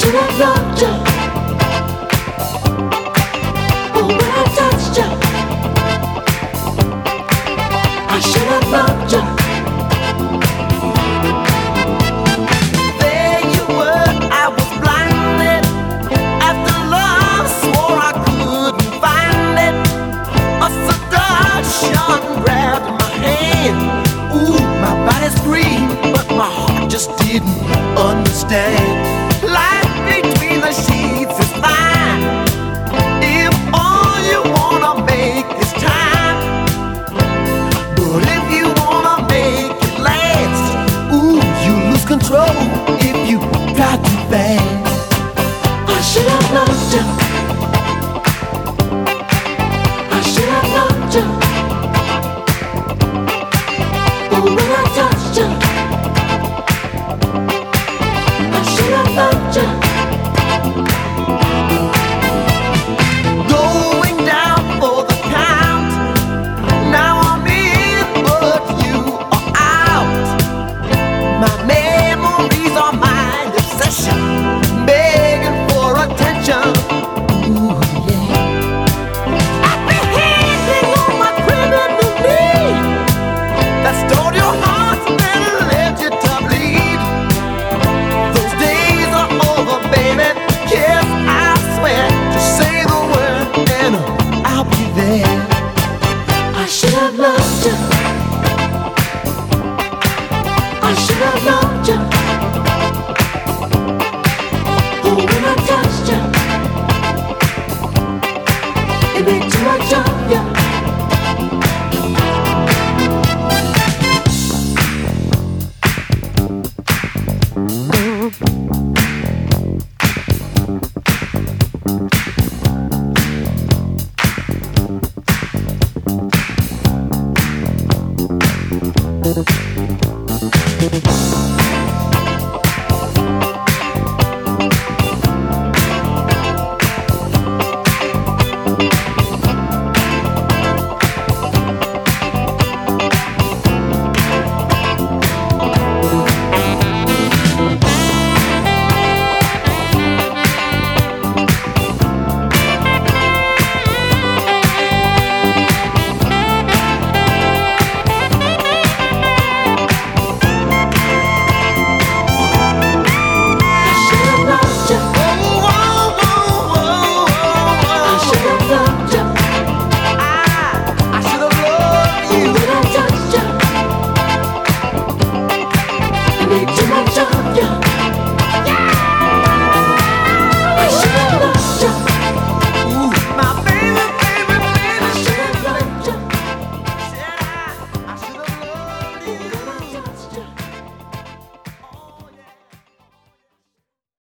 should have loved you. Oh, when I touched you, I should have loved you. There you were, I was blinded. After love, swore I couldn't find it. A seduction grabbed my hand. Ooh, my body screamed, but my heart just didn't understand. Life between the sheets is fine if all you wanna make is time. But if you wanna make it last, ooh, you lose control if you try too fast. I should have loved you. I should have loved you. Oh, when I touched you, I should have loved you. Going down for the count. Now I'm in, but you are out. My memories are my obsession, begging for attention. Ooh, yeah. Apprehending on my criminal need that stole your heart and left you to bleed. Those days are over, baby. Yes, I swear. Just say the word and I'll be there. I should have loved you. I should have loved you. Oh, when I touched you, it made too much of you. Thank